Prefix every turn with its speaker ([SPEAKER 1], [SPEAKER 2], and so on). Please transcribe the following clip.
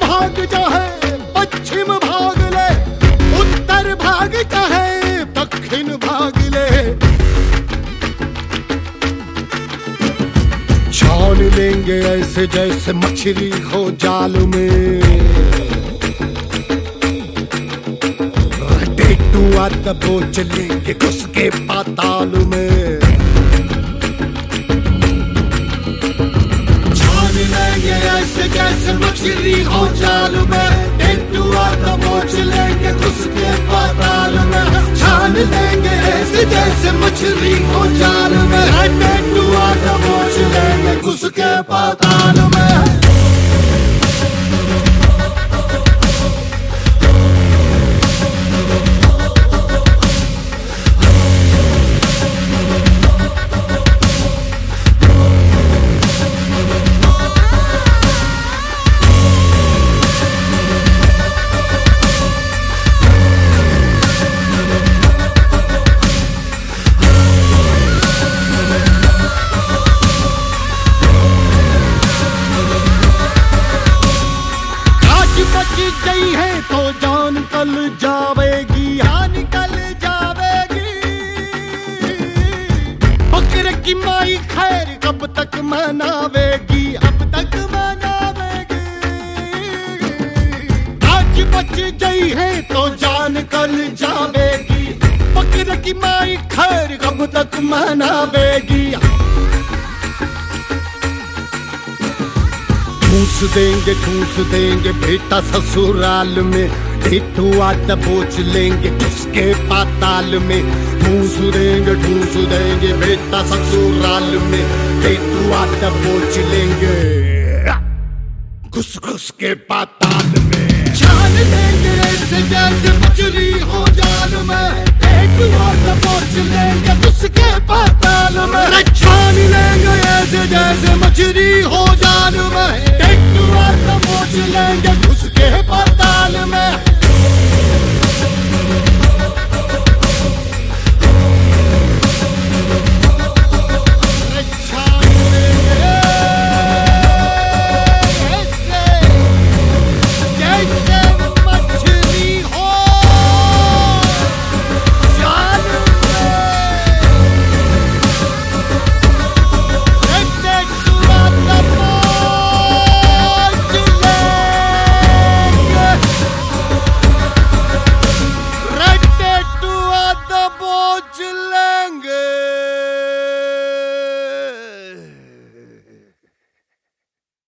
[SPEAKER 1] भाग जाए पश्चिम भाग ले, उत्तर भाग जाए दक्षिण भाग ले। छान लेंगे ऐसे जैसे मछली हो जाल में, टेटुआ दबोच लेंगे घुस के पाताल में। छान लेंगे ऐसे जैसे मछली हो जाल में, टेटुआ दबोच लेंगे घुस के पाताल में। छान लेंगे ऐसे जैसे मछली हो जाल में, टेटुआ दबोच लेंगे घुस के पाताल में। गई है तो जान निकल जावेगी, हाँ निकल जावेगी। बकरे की माई खैर कब तक मनावेगी, अब तक मनावेगी। आज बच गई है तो जान निकल जावेगी, बकरे की माई खैर कब तक मनावेगी। ठूस देंगे बेटा ससुराल में, टेटुआ दबोच लेंगे उसके पाताल में। ठूस देंगे बेटा ससुराल में, टेटुआ दबोच लेंगे घुस घुस के पाताल में। छान लेंगे ऐसे जैसे मछली हो जाल में, टेटुआ दबोच लेंगे घुस के पाताल में। छान लेंगे ऐसे जैसे मछली हो जाल में, टेटुआ दबोच लेंगे घुस के पाताल में।